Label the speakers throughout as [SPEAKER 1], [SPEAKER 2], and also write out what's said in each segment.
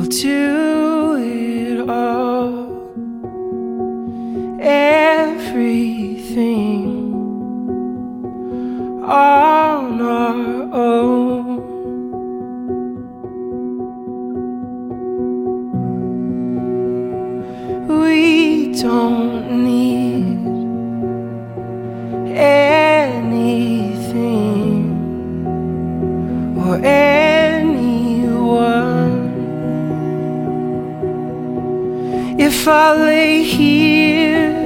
[SPEAKER 1] I'll do it all, everything on our own. We don't need anything or anyone. If I lay here,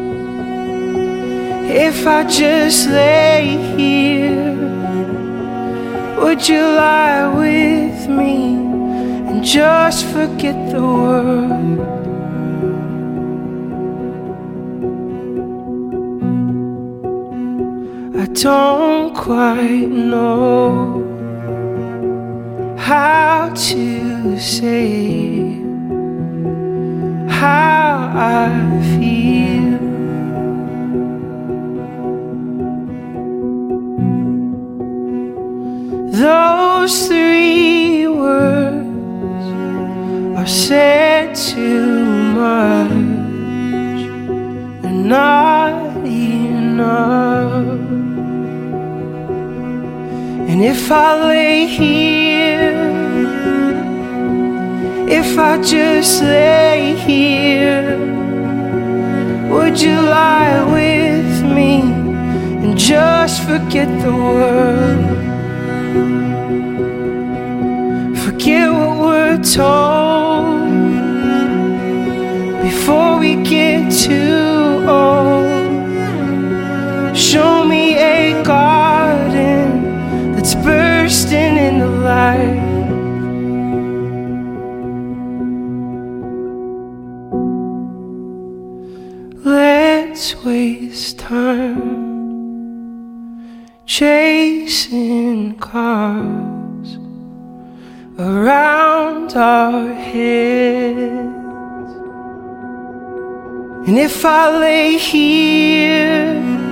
[SPEAKER 1] if I just lay here, would you lie with me and just forget the world? I don't quite know how to say how I feel. Those three words are said too much and not enough. And if I lay here, if I just lay here, would you lie with me and just forget the world? Forget what we're told before we get too old. Show me a garden that's bursting into light. Let's waste time chasing cars around our heads. And if I lay here,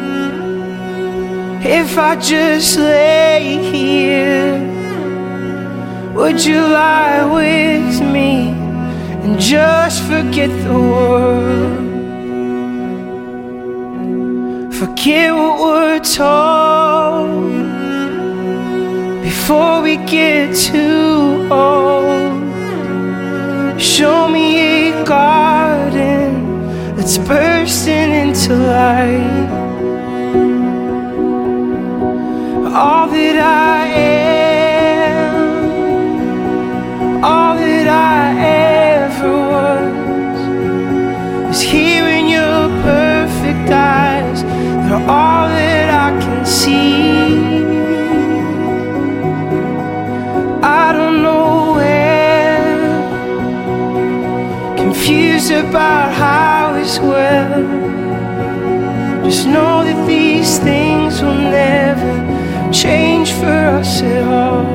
[SPEAKER 1] if I just lay here, would you lie with me and just forget the world? Forget what we're told before we get too old. Show me a garden that's bursting into light. All that I am, all that I ever was, is here in your perfect eyes. They're all that I can see. I don't know where, confused about how as well. Just know that these things will never change for us at all.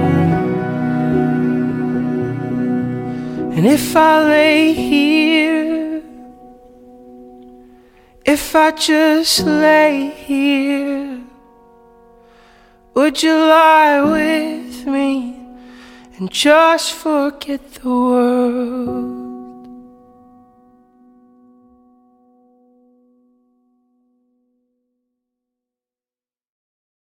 [SPEAKER 1] And if I lay here, if I just lay here, would you lie with me and just forget the world?